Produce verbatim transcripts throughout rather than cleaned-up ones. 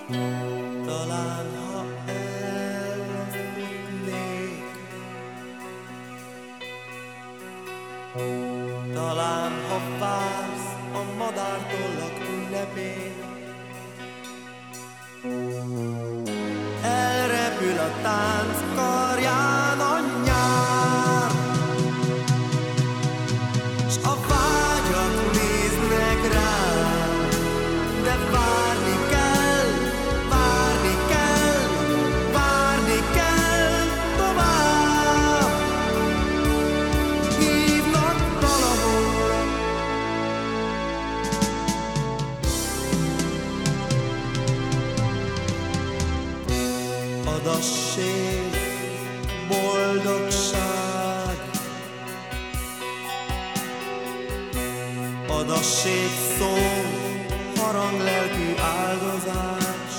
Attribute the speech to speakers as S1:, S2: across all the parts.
S1: Talán ha elfutnék, talán ha vársz a madártollak ünnepén, elrepül a tánc karján a nyár, s a vágyak néznek rám, de várni kell, várni kell, várni kell tovább. Hívnak valahol, adassék boldogság, adassék szó, haranglelkű áldozás.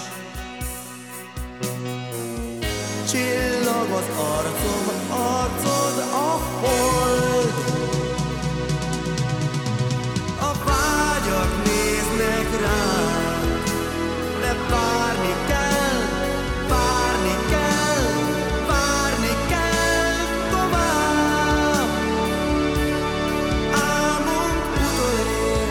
S1: Csillag az arcom, arcod a hold, a vágyak néznek rám, de várni kell, várni kell, várni kell tovább. Álmunk utolér,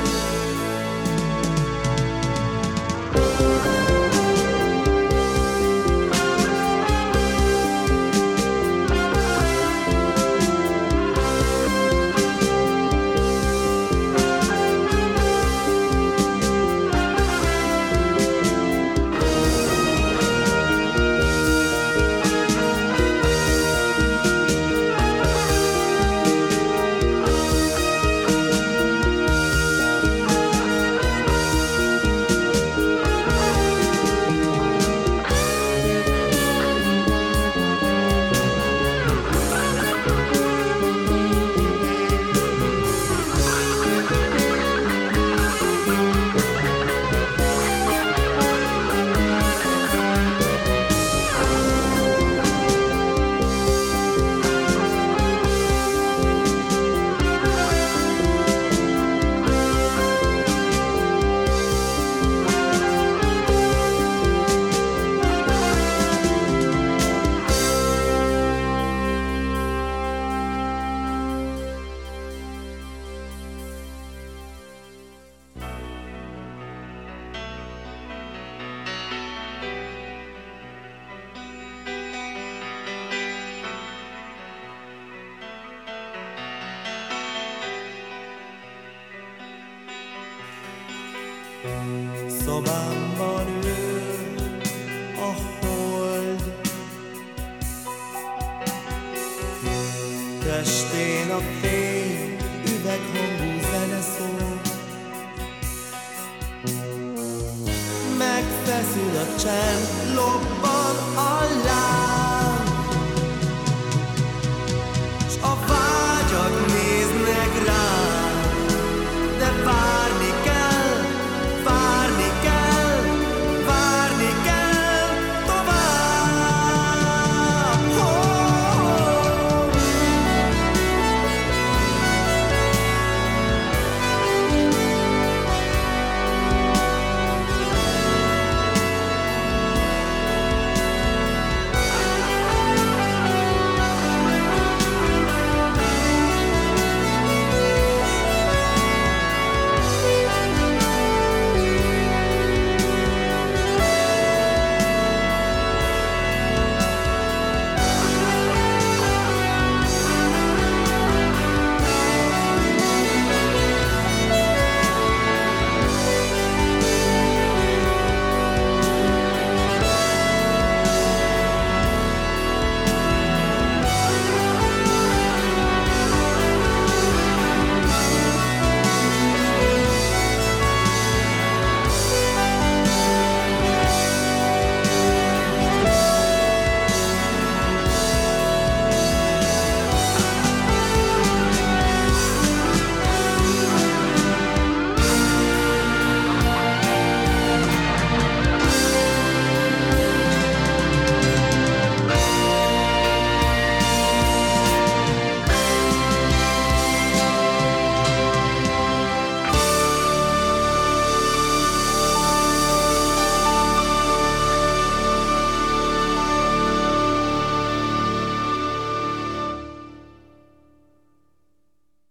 S1: szobámban ül a hold, testén a fény, üveghangú zene szól. Megfeszül a csend, lobban a